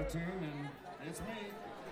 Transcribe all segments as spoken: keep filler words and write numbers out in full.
a tune, and it's me.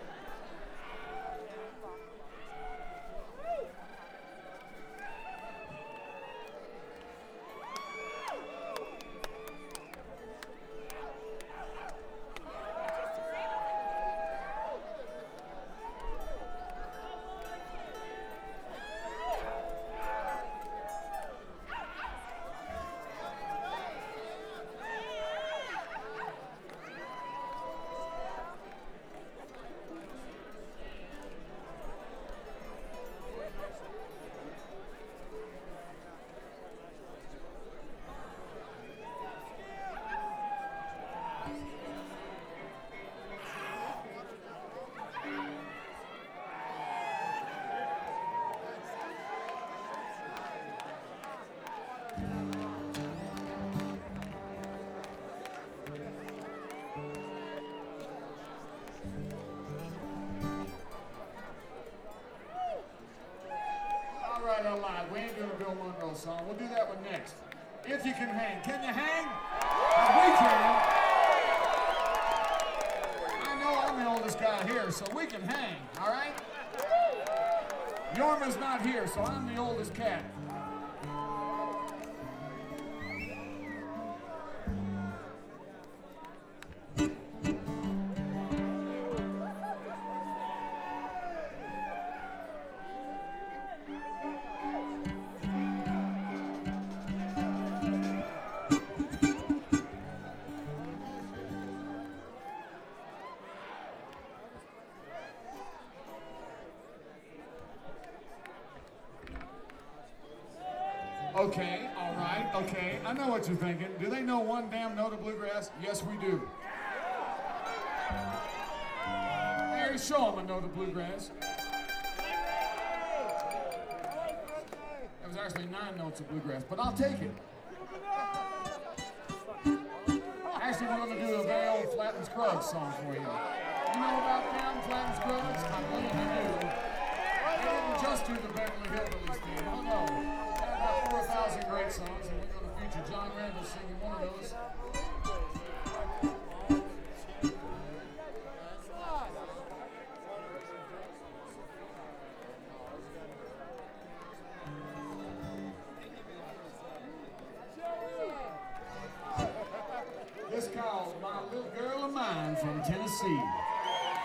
Alive. We ain't doing a Bill Monroe song. We'll do that one next. If you can hang. Can you hang? We can. I know I'm the oldest guy here, so we can hang, all right? Yorma's not here, so I'm the oldest cat. Okay, all right, okay. I know what you're thinking. Do they know one damn note of bluegrass? Yes, we do. Hey, show them a note of bluegrass. That was actually nine notes of bluegrass, but I'll take it. Actually, we're going to do a very old Flatt and Scruggs song for you. You know about them, Flatt and Scruggs? I believe you do. They didn't just do the Beverly Hillbillies theme. Oh, no. four thousand great songs, and we're going to feature John Randall singing one of those.